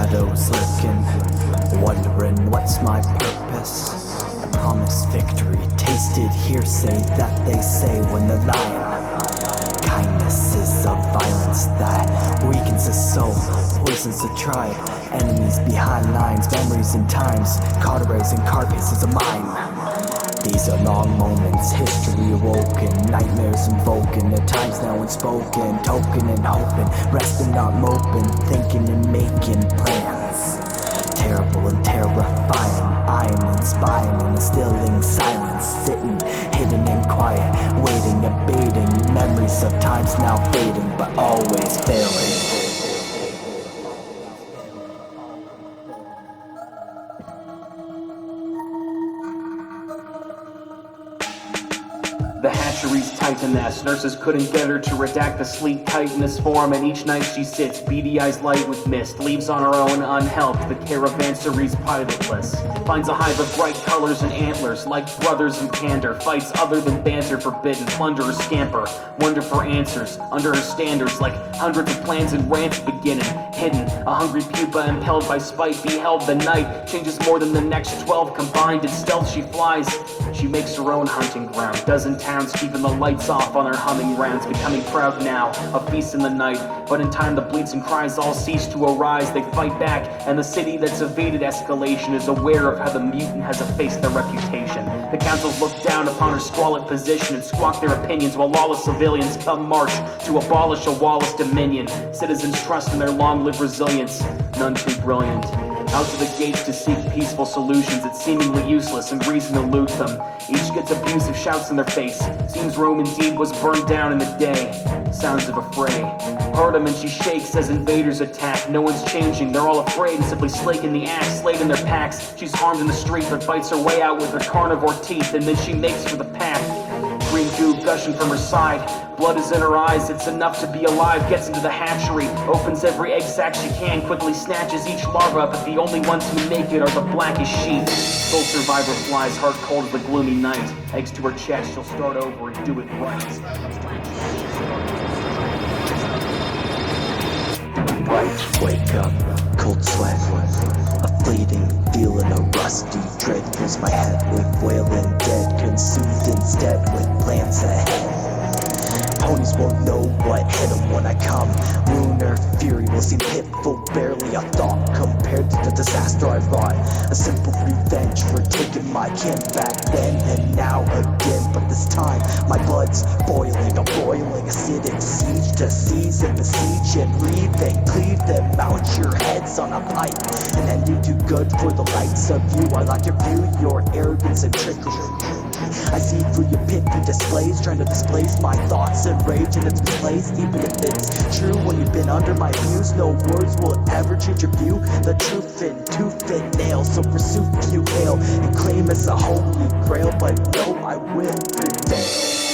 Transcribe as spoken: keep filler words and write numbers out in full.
shadows lurking, wondering what's my purpose. I promise victory, tasted hearsay that they say when they're lying. Kindness is a violence that weakens the soul, poisons the tribe. Enemies behind lines, memories and times, cauterizing carcasses of mine. These are long moments, history awoken, nightmares invoking, at times now unspoken, token and hoping, resting not moping, thinking and making plans. Terrible and terrifying, I am inspiring and instilling silence, sitting hidden and quiet, waiting and baiting, memories of times now fading, but always failing. The hatchery's titaness. Nurses couldn't get her to redact the sleek chitinous form, and each night she sits, beady eyes light with mist, leaves on her own unhelped, the caravanseries pilotless. Finds a hive of bright colors and antlers, like brothers in candor, fights other than banter, forbidden, plunder or scamper, wonder for answers, under her standards, like hundreds of plans and rants beginning, hidden, a hungry pupa impelled by spite, beheld the night, changes more than the next twelve combined, in stealth she flies, she makes her own hunting ground, dozen towns keeping the lights off on their humming rounds, becoming proud now, a feast in the night, but in time the bleats and cries all cease to arise, they fight back, and the city that's evaded escalation is aware of how the mutant has effaced their reputation. The councils look down upon her squalid position and squawk their opinions while lawless civilians come march to abolish a Wallace dominion. Citizens trust in their long-lived resilience, none too brilliant. Out to the gates to seek peaceful solutions, it's seemingly useless and reason elude them. Each gets abusive shouts in their face. Seems Rome indeed was burned down in the day. Sounds of a fray. Heard him and she shakes as invaders attack. No one's changing, they're all afraid and simply slaking the axe, slaving their packs. She's harmed in the street but fights her way out with her carnivore teeth, and then she makes for the path. Green goo gushing from her side, blood is in her eyes, it's enough to be alive. Gets into the hatchery, opens every egg sac she can, quickly snatches each larva, but the only ones who make it are the blackest sheep. Sole survivor flies, heart cold as the gloomy night. Eggs to her chest, she'll start over and do it right. Bright, wake up, cold sweat, a fleeting feeling, a rusty dread fills my head with wailing dead, consumed instead with plans ahead. Ponies won't know what hit them when I come. Lunar fury will seem pitiful, barely a thought compared to the disaster I wrought. A simple revenge for taking my kin back then and now again. But this time my blood's boiling, a boiling acidic siege to seize and besiege and read and cleave them. Mount your heads on a pike and end you too good for the likes of you. I like your view, your arrogance and trickery. I see through your pithy displays, trying to displace my thoughts and rage in its place. Even if it's true, when you've been under my views, no words will ever change your view. The truth in tooth and nail, so pursue you hail and claim it's a holy grail, but no, I will prevail.